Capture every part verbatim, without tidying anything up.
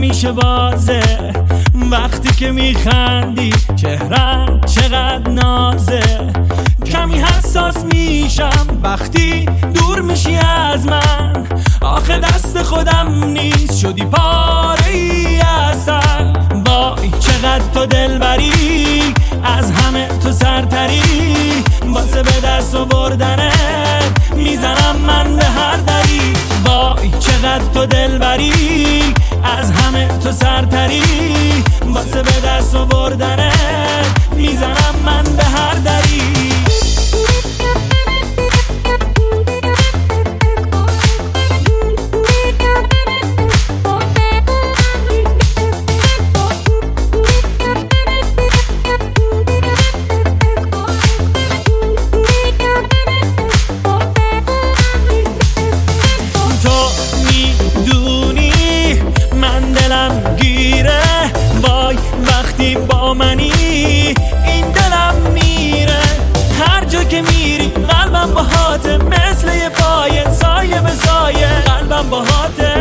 همیشه بازه وقتی که میخندی، چهرت چقدر نازه. کمی حساس میشم وقتی دور میشی از من، آخه دست خودم نیست شدی پاره ای اصلا. وای چقدر تو دلبری، از همه تو سرتری، واسه به دست آوردنت میزنم من به هر دری. وای چقدر تو دلبری، از همه تو سرتری، واسه به دست آوردنت میزنم من به هر دری. وقتی با منی این دلم میره، هر جا که میری قلبم باهاته، مثل یه پایه سایه به سایه قلبم باهاته.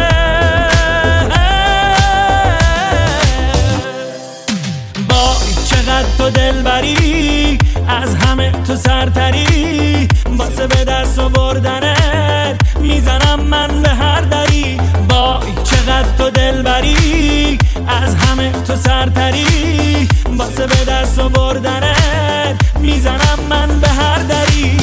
وای چقدر تو دلبری، از همه تو سرتری، واسه به دست آوردنت میزنم من به هر دری. وای چقدر تو دلبری، از همه تو سرتری، واسه به دست آوردنت میزنم من به هر دری.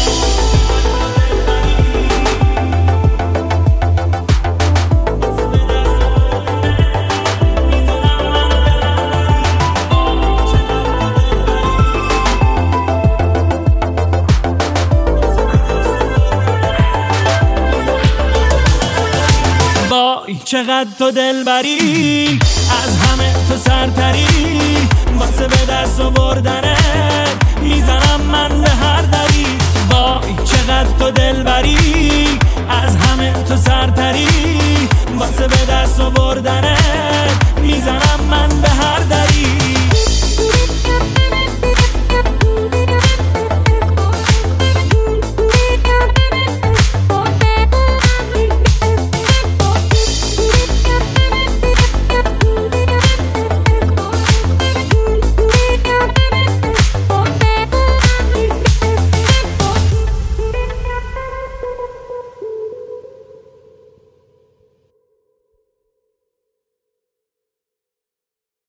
وای چقدر تو دلبری، از همه تو سرتری، واسه به دست آوردنت میزنم من به هر دری. وای چقدر تو دلبری، از همه تو سرتری، واسه به دست آوردنت